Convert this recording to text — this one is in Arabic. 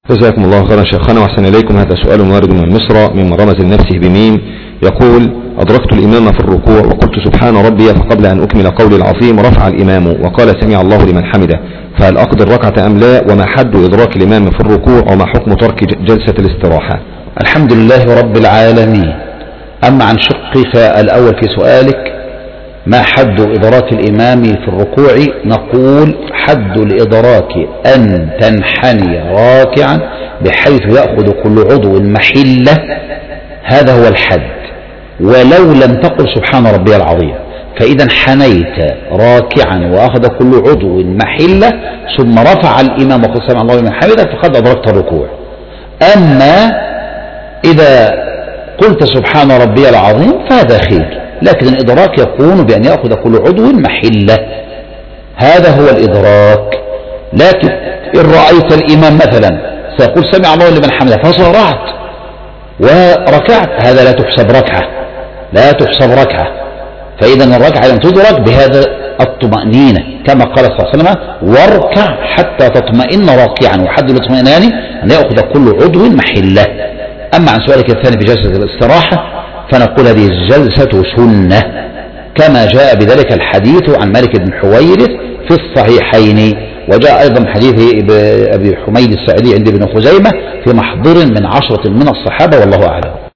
جزاكم الله خيرا شيخنا وأحسن إليكم. هذا سؤال وارد من مصر ممن رمز لنفسه بميم، يقول: أدركت الإمام في الركوع وقلت سبحان ربي، فقبل أن أكمل قولي العظيم رفع الإمام وقال سمع الله لمن حمده، فهل أقضي الركعة أم لا؟ وما حد إدراك الإمام في الركوع؟ وما حكم ترك جلسة الاستراحة؟ الحمد لله رب العالمين. أما عن شقك الأول في سؤالك، ما حد إدراك الإمام في الركوع؟ نقول حد الإدراك أن تنحني راكعا بحيث يأخذ كل عضو محله، هذا هو الحد، ولو لم تقل سبحان ربي العظيم. فإذا انحنيت راكعا وأخذ كل عضو محله ثم رفع الإمام وقال سمع الله لمن حمده فقد أدركت الركوع. أما إذا قلت سبحان ربي العظيم فهذا خير، لكن الإدراك يكون بأن يأخذ كل عضو محله، هذا هو الإدراك. لكن إن رأيت الإمام مثلا سيقول سمع الله لمن حمده فصارعت وركعت، هذا لا تحسب ركعة، لا تحسب ركعة. فإذا الركعة لم تدرك بهذا الطمأنينة، كما قال صلى الله عليه وسلم: واركع حتى تطمئن راكعا. وحد الاطمئنان أن يأخذ كل عضو محله. أما عن سؤالك الثاني في جلسة الاستراحة، فنقول هذه الجلسة سنة، كما جاء بذلك الحديث عن مالك بن حويرث في الصحيحين، وجاء أيضا حديث أبي حميد الساعدي عند ابن خزيمة في محضر من 10 من الصحابة، والله أعلم.